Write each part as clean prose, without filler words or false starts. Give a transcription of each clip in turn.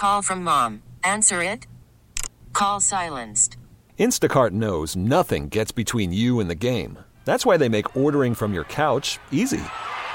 call from mom. Answer it. Call silenced. Instacart knows nothing gets between you and the game. That's why they make ordering from your couch easy.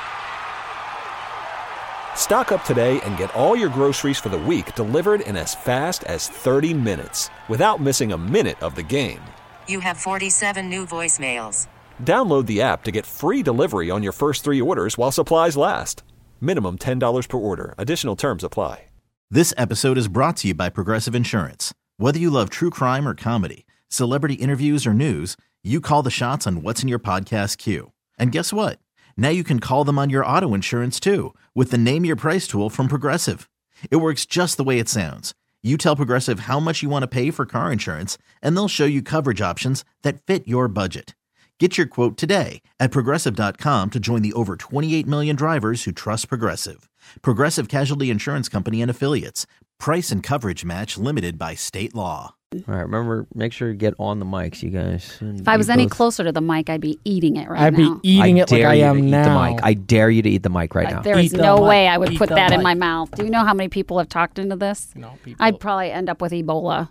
Stock up today and get all your groceries for the week delivered in as fast as 30 minutes without missing a minute of the game. You have 47 new voicemails. Download the app to get free delivery on your first 3 orders while supplies last. Minimum $10 per order. Additional terms apply. This episode is brought to you by Progressive Insurance. Whether you love true crime or comedy, celebrity interviews or news, you call the shots on what's in your podcast queue. And guess what? Now you can call them on your auto insurance too with the Name Your Price tool from Progressive. It works just the way it sounds. You tell Progressive how much you want to pay for car insurance, and they'll show you coverage options that fit your budget. Get your quote today at Progressive.com to join the over 28 million drivers who trust Progressive. Progressive Casualty Insurance Company and Affiliates. Price and coverage match limited by state law. All right, remember, make sure you get on the mics, you guys. If I was any closer to the mic, I'd be eating it right now. I'd be eating it like I am now. Eat the mic. I dare you to eat the mic right now. There is no way I would put that in my mouth. Do you know how many people have talked into this? No, people. I'd probably end up with Ebola.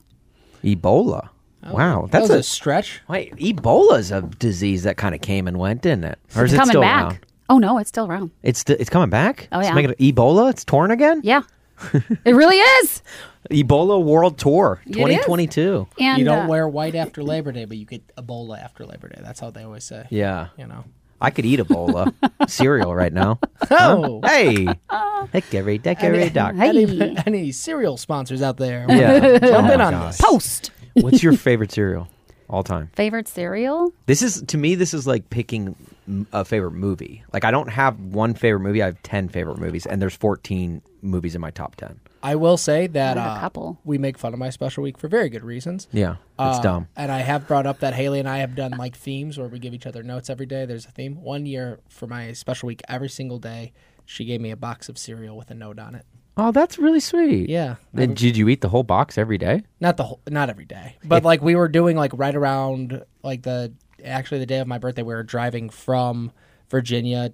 Ebola? Wow. That's a stretch. Wait, Ebola's a disease that kind of came and went, didn't it? Or is it coming still back. around? Oh, no, it's still around. It's coming back? Oh, yeah. Ebola? It's touring again? Yeah. It really is. Ebola World Tour 2022. And you don't wear white after Labor Day, but you get Ebola after Labor Day. That's how they always say. Yeah. You know. I could eat Ebola cereal right now. Oh. Huh? Hey. Hickory dickory dock. Any cereal sponsors out there? Yeah. Jump in on this. Post. What's your favorite cereal all time? Favorite cereal? This is like picking a favorite movie. Like, I don't have one favorite movie. I have 10 favorite movies, and there's 14 movies in my top 10. I will say that a couple. we make fun of my special week for very good reasons. Yeah, it's dumb. And I have brought up that Haley and I have done like themes where we give each other notes every day. There's a theme. One year for my special week, every single day, she gave me a box of cereal with a note on it. Oh, that's really sweet. Yeah. Did you eat the whole box every day? Not every day, but like we were doing like right around like the day of my birthday, we were driving from Virginia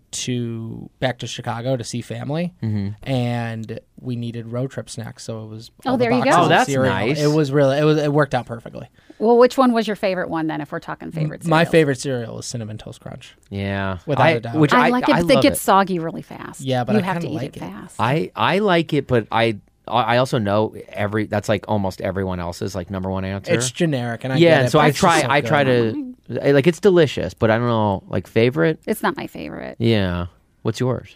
back to Chicago to see family, and we needed road trip snacks, so it was there you go. Oh, that's nice. It worked out perfectly. Well, which one was your favorite one then? If we're talking favorite cereals? My favorite cereal is Cinnamon Toast Crunch. Yeah, without a doubt. Which I like it, but love it gets soggy really fast. Yeah, but you I have to kinda eat like it it. fast. I like it, but I also know that's like almost everyone else's like number one answer. It's generic, and I get it, so but I it's just try so to good. like, it's delicious, but I don't know, like, favorite. It's not my favorite. Yeah, what's yours?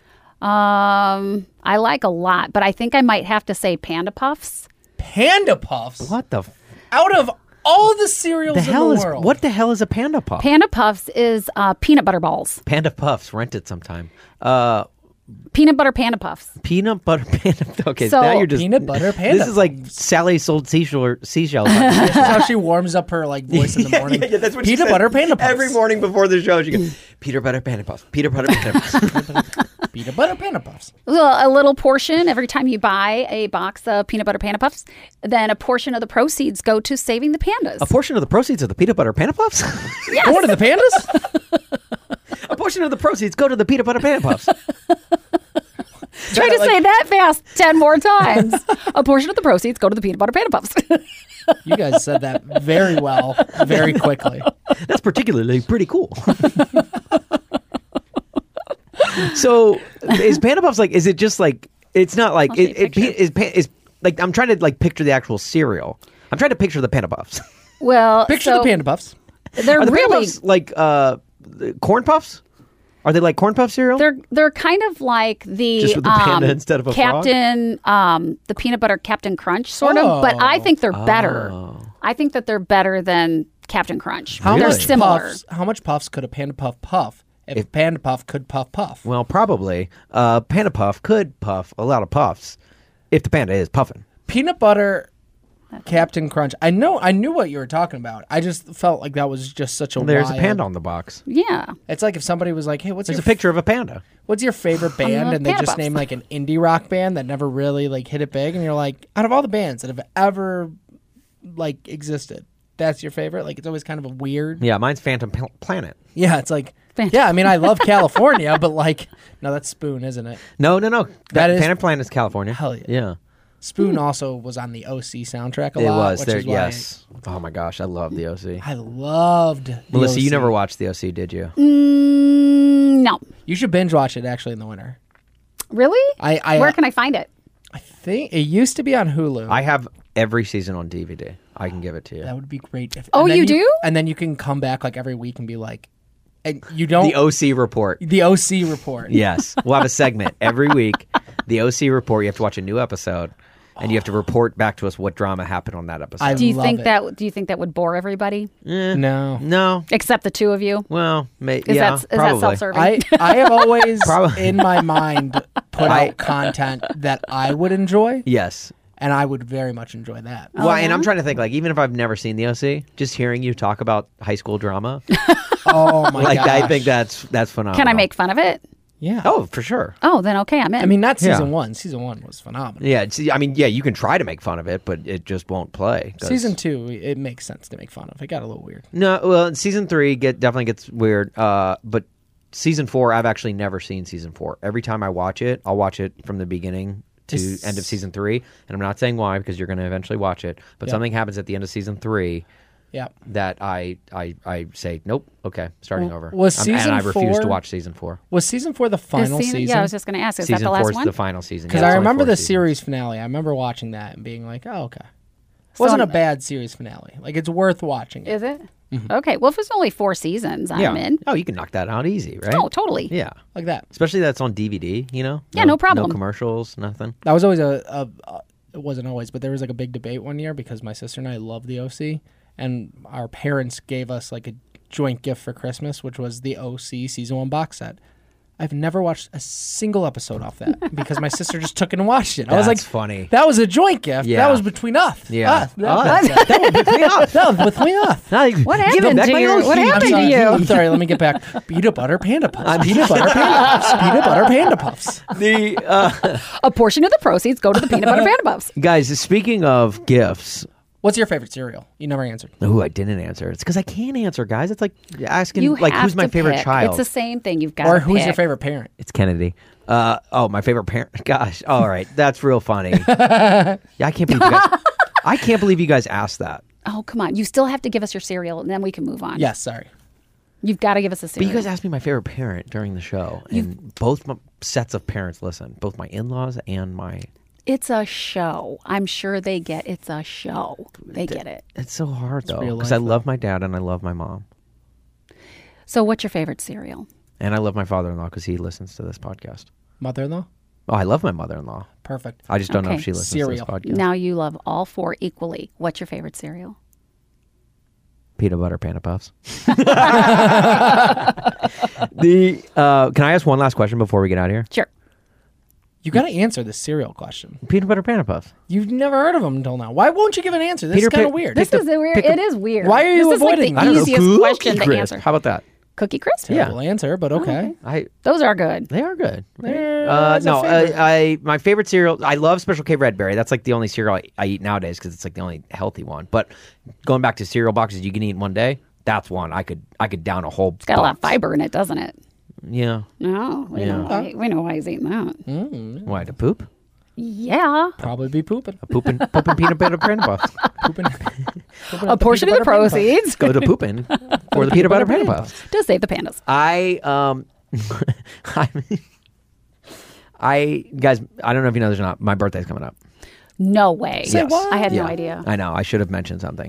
I like a lot, but I think I might have to say Panda Puffs. Panda Puffs. What the? Out of all the cereals in the world, what the hell is a Panda Puff? Panda Puffs is peanut butter balls. Panda Puffs, rent it sometime. Peanut butter Panda Puffs. Peanut butter Panda. Okay, So- now you're just peanut butter Panda. This is like Sally sold seashells. This is how she warms up her like voice in the morning. Yeah, that's what she peanut said. butter Panda Puffs. Every morning before the show, she goes, Peanut butter Panda Puffs. Peanut butter Panda Puffs. Peanut butter Panda Puffs. Well, a little portion every time you buy a box of peanut butter Panda Puffs. Then a portion of the proceeds go to saving the pandas. A portion of the proceeds of the Peanut butter Panda Puffs? Yes. Going to the pandas? A portion of the proceeds go to the Peanut butter Panda Puffs. Try to say that fast 10 more times. A portion of the proceeds go to the peanut butter Panda Puffs. You guys said that very well, very quickly. That's particularly pretty cool. So, is Panda Puffs like? Is it just like? It's not like I'll show you a picture. is like. I'm trying to like picture the actual cereal. I'm trying to picture the Panda Puffs. Well, Picture so the Panda Puffs. They're Are the Panda really Puffs like corn puffs? Are they like corn puff cereal? they're kind of like the Just with the panda instead of a frog? Captain the peanut butter Captain Crunch sort of, but I think they're better. I think that they're better than Captain Crunch. How They're much similar. How much puffs could a Panda Puff puff if Panda Puff could puff? Well, probably. Panda Puff could puff a lot of puffs if the panda is puffing. Peanut butter Captain Crunch. I knew what you were talking about. I just felt like that was just such a There's wild... a panda on the box. Yeah. It's like if somebody was like, "Hey, There's a picture of a panda. What's your favorite band?" And they Panda just Puffs. named like an indie rock band that never really like hit it big, and you're like, out of all the bands that have ever like existed, that's your favorite? Like, it's always kind of a weird. Yeah, mine's Phantom Planet. Yeah, it's like, yeah, I mean, I love California, but like, no, that's Spoon, isn't it? No. That is- Phantom Planet is California. Hell yeah. Yeah. Spoon also was on the OC soundtrack a It lot. was which there. is why Yes. Oh my gosh, I love the OC. I loved the Melissa, you OC. never watched the OC, did you? No. You should binge watch it actually in the winter. Really? I Where can I find it? I think it used to be on Hulu. I have every season on DVD. I can give it to you. That would be great. Oh, and then you do? And then you can come back like every week and be like, and you don't. The OC report. The OC report. Yes, we'll have a segment every week. The OC report. You have to watch a new episode, and you have to report back to us what drama happened on that episode. I Do you love think it. Do you think that would bore everybody, No. No. except the two of you? Well, Is yeah, that probably. self-serving? I have always Probably. in my mind put out content that I would enjoy, Yes. and I would very much enjoy that. Well, and I'm trying to think, like, even if I've never seen the OC, just hearing you talk about high school drama, Oh my like, gosh. I think that's phenomenal. Can I make fun of it? Yeah. Oh, for sure. Oh, then okay, I'm in. I mean, not season Yeah. one. Season one was phenomenal. Yeah, I mean, yeah, you can try to make fun of it, but it just won't play. 'cause- Season two, it makes sense to make fun of. It got a little weird. No, well, season 3 definitely gets weird. But season 4, I've actually never seen season 4. Every time I watch it, I'll watch it from the beginning to end of season 3. And I'm not saying why, because you're going to eventually watch it. But something happens at the end of season 3 Yeah. that I say, nope, okay, starting over. was And season I refuse to 4 watch season 4. Was season 4 the Is final season? Yeah, I was just going to ask. Is Season that the 4 last is one? the final season. Because Yeah, I it's only remember 4 the seasons. series finale. I remember watching that and being like, oh, okay. It wasn't a bad series finale. Like, it's worth watching it. Is it? Okay. Well, if it's only 4 seasons, Yeah. I'm in. Oh, you can knock that out easy, right? Oh, totally. Yeah. Like that. Especially that's on DVD, you know? Yeah, no problem. No commercials, nothing. That was always it wasn't always, but there was like a big debate one year because my sister and I love the OC, and our parents gave us like a joint gift for Christmas, which was the OC season 1 box set. I've never watched a single episode off that because my sister just took it and watched it. I was like, That's funny. That was a joint gift. Yeah. That was between us. Yeah. Us. That was between us. That was between us. What happened to you? What I'm happened to sorry. you? I'm sorry. Let me get back. Peanut butter panda puffs. Peanut butter panda puffs. Peanut butter panda puffs. A portion of the proceeds go to the peanut butter panda puffs. Guys, speaking of gifts, What's your favorite cereal? You never answered. ooh, I didn't answer. It's because I can't answer, guys. It's like asking, You like, have who's my to favorite pick. child? It's the same thing. You've got Or to who's your pick. favorite parent? It's Kennedy. Oh, my favorite parent. Gosh, all right, that's real funny. Yeah, I can't believe you guys. I can't believe you guys asked that. Oh, come on. You still have to give us your cereal, and then we can move on. Yes, sorry. You've got to give us a But cereal. you guys asked me my favorite parent during the show, and both my sets of parents listen. Both my in-laws and my. It's a show. I'm sure they get it's a show. They get it. It's so hard though, real because I life, love my dad and I love my mom, So, what's your favorite cereal? and I love my father-in-law because he listens to this podcast. Mother-in-law? Oh, I love my mother-in-law. Perfect. I just don't know Okay. if she listens Cereal. to this podcast. Now you love all 4 equally. What's your favorite cereal? Peanut butter panda puffs. Can I ask one last question before we get out of here? Sure. You got to answer the cereal question. Peanut butter panda puffs. You've never heard of them until now. Why won't you give an answer? This Peter is kind Pick- of weird. This is weird. It is weird. Why are you this avoiding is it? like the easiest question to Crisp. answer. How about that? Cookie Crisp? Yeah. Terrible answer, but okay. Those are good. They are good. There's a No, favorite. my favorite cereal. I love Special K Red Berry. That's like the only cereal I eat nowadays because it's like the only healthy one. But going back to cereal boxes you can eat in one day, that's one I could down a whole. It's got a lot of fiber in it, doesn't it? Yeah. No, we know why he's eating that. Why to poop? Yeah, Probably be pooping. Pooping peanut butter panda puffs. Pooping. a portion of the proceeds Go to pooping for the peanut butter panda puffs. to save the pandas. I guys, I don't know if you know this or not. My birthday's coming up. No way. Yes. I had no Yeah. idea. I know. I should have mentioned something.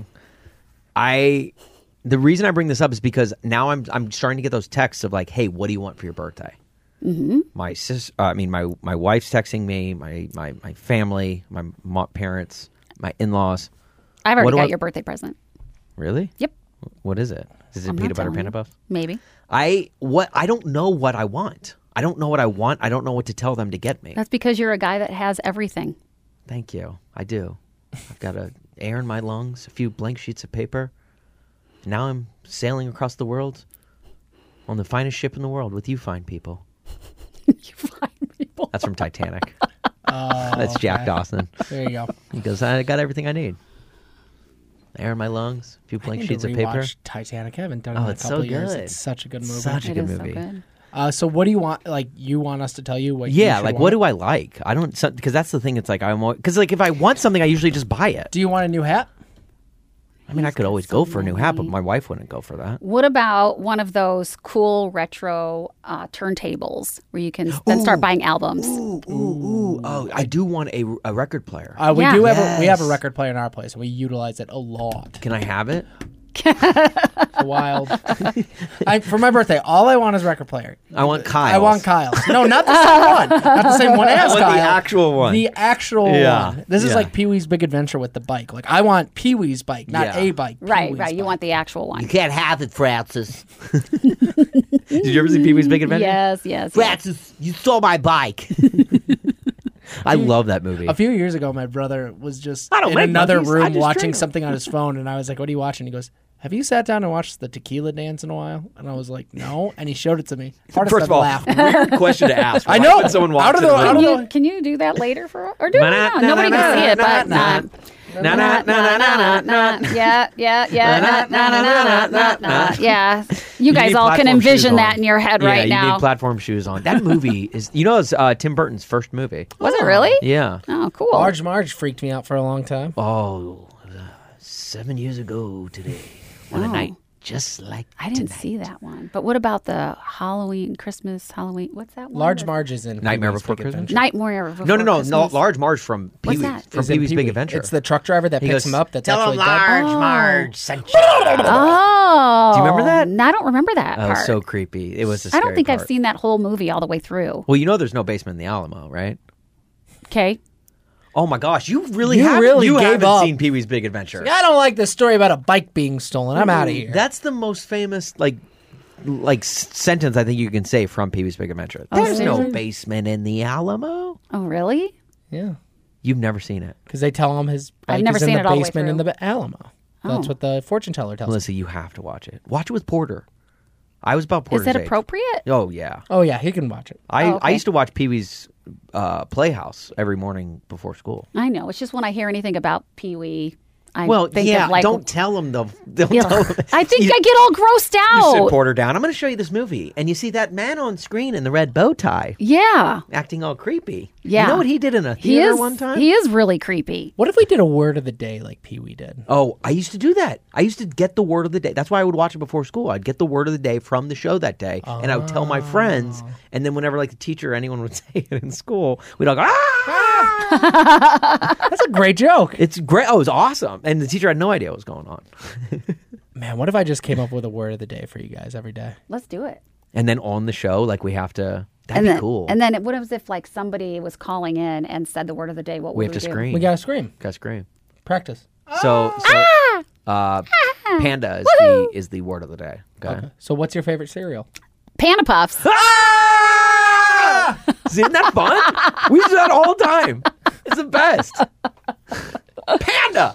The reason I bring this up is because now I'm starting to get those texts of like, hey, what do you want for your birthday? Mm-hmm. My wife's texting me, my family, my parents, my in-laws. I've already What do got I- your birthday present. Really? Yep. What is it? Is it I'm not peanut butter telling panda you. puffs? Maybe. I don't know what I want. I don't know what I want. I don't know what to tell them to get me. That's because you're a guy that has everything. Thank you. I do. I've got air in my lungs, a few blank sheets of paper. Now I'm sailing across the world on the finest ship in the world with you fine people. You find people. That's from Titanic. That's Jack Dawson. There you go. He goes, I got everything I need. Air in my lungs, a few I blank need sheets to of paper. rewatch Titanic. I haven't done it Oh, in a it's couple so of years. good. It's such a good movie. Such a It good is movie. so good. So what do you want? Like, you want us to tell you what? Yeah, you like want? what do I like? I don't, because that's the thing. It's like because like if I want something, I usually just buy it. Do you want a new hat? I mean, I could always go for a new hat, but my wife wouldn't go for that. What about one of those cool retro turntables where you can then start buying albums? Ooh. Oh, I do want a record player. We Yeah. do have we have a record player in our place, and we utilize it a lot. Can I have it? It's wild. For my birthday, all I want is record player. I want Kyle's. I want Kyle's. No, not the same one. Not the same one as want Kyle. the actual one. The actual Yeah. one. This is Yeah. like Pee-wee's Big Adventure with the bike. Like, I want Pee-wee's bike, not Yeah. a bike. Right, Pee-wee's right. You bike. want the actual one. Can't have it, Francis. Did you ever see Pee-wee's Big Adventure? Yes. Francis, you stole my bike. I love that movie. A few years ago, my brother was just I don't in make another monkeys, I room just watching drink 'em. something on his phone, and I was like, "What are you watching?" He goes, "Have you sat down and watched the Tequila Dance in a while?" And I was like, "No." And he showed it to me. Hardest First I've of all, laughed. weird question to ask. I Why know. would someone watch Out of it the- in a out room? of the- Can you do that later for or do it now? Nobody can see it, but yeah. You guys need all can platform envision shoes that on. in your head Yeah, right you now. need platform shoes on. That movie is, it's Tim Burton's first movie. Was it really? Yeah. Oh, cool. Large Marge freaked me out for a long time. Oh, 7 years ago today, on a night just like I didn't tonight. see that one. But what about the Christmas Halloween? What's that one? Large Marge is in Nightmare Pee-wee's Before Big Christmas? Adventure. Nightmare Before No, Christmas. Large Marge from What's Pee-wee's, that? from Is in Pee-wee's Big Pee-wee. Adventure. It's the truck driver that He picks goes, him up. That's Tell him actually dead. Large Marge sent you. Oh. Do you remember that? I don't remember that Oh, part. so creepy. It was a I scary don't think I've part. seen that whole movie all the way through. Well, there's no basement in the Alamo, right? Okay. Oh my gosh, you really You haven't, really you gave haven't up. seen Pee-wee's Big Adventure. I don't like this story about a bike being stolen. I'm out of here. That's the most famous sentence I think you can say from Pee-wee's Big Adventure. Oh, There's no seriously? basement in the Alamo. Oh, really? Yeah. You've never seen it. Because they tell him his bike I've never is in seen the it all the way basement in through. the Alamo. That's Oh. what the fortune teller tells him. Melissa, you have to watch it. Watch it with Porter. I was about Porter's Is it age. appropriate? Oh, yeah. Oh, yeah, he can watch it. I okay. used to watch Pee-wee's Playhouse every morning before school. I know. It's just when I hear anything about Pee Wee, I Well, think yeah, of like. don't tell them though. Don't Yeah. tell them. I think You- I get all grossed You sit out. Porter down. I'm going to show you this movie, and you see that man on screen in the red bow tie, Yeah. acting all creepy. Yeah. You know what he did in a He theater is one time? He is really creepy. What if we did a word of the day like Pee-wee did? Oh, I used to do that. I used to get the word of the day. That's why I would watch it before school. I'd get the word of the day from the show that day, and I would tell my friends. And then whenever the teacher or anyone would say it in school, we'd all go, ah! That's a great joke. It's great. Oh, it was awesome. And the teacher had no idea what was going on. Man, what if I just came up with a word of the day for you guys every day? Let's do it. And then on the show, we have to. That'd and be then, cool. And then what if somebody was calling in and said the word of the day? What we would have to do? scream. We gotta scream. Gotta scream. Practice. So panda is the word of the day. Okay. So what's your favorite cereal? Panda Puffs. Isn't that fun? We do that all the time. It's the best. Panda.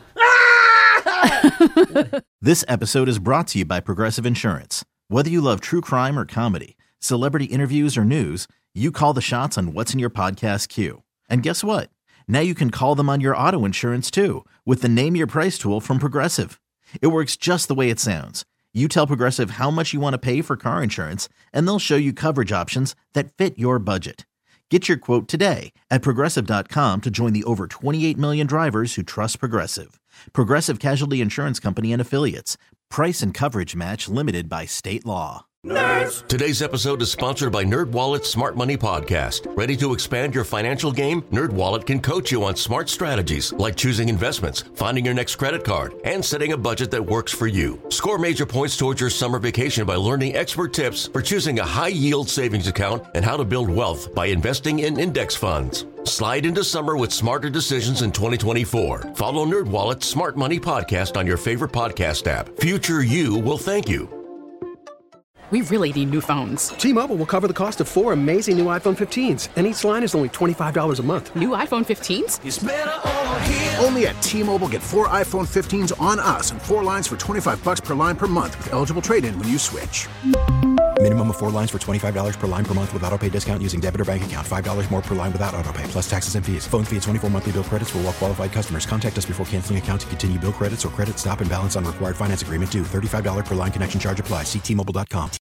This episode is brought to you by Progressive Insurance. Whether you love true crime or comedy, celebrity interviews or news, you call the shots on what's in your podcast queue. And guess what? Now you can call them on your auto insurance too with the Name Your Price tool from Progressive. It works just the way it sounds. You tell Progressive how much you want to pay for car insurance, and they'll show you coverage options that fit your budget. Get your quote today at Progressive.com to join the over 28 million drivers who trust Progressive. Progressive Casualty Insurance Company and Affiliates. Price and coverage match limited by state law. Today's episode is sponsored by NerdWallet's Smart Money Podcast. Ready to expand your financial game? NerdWallet can coach you on smart strategies like choosing investments, finding your next credit card, and setting a budget that works for you. Score major points towards your summer vacation by learning expert tips for choosing a high-yield savings account and how to build wealth by investing in index funds. Slide into summer with smarter decisions in 2024. Follow NerdWallet's Smart Money Podcast on your favorite podcast app. Future you will thank you. We really need new phones. T-Mobile will cover the cost of 4 amazing new iPhone 15s, and each line is only $25 a month. New iPhone 15s? Only at T-Mobile, get 4 iPhone 15s on us and 4 lines for $25 per line per month with eligible trade-in when you switch. Minimum of 4 lines for $25 per line per month with autopay discount using debit or bank account. $5 more per line without autopay, plus taxes and fees. Phone fee at 24 monthly bill credits for well-qualified customers. Contact us before canceling account to continue bill credits or credit stop and balance on required finance agreement due. $35 per line connection charge applies. See T-Mobile.com.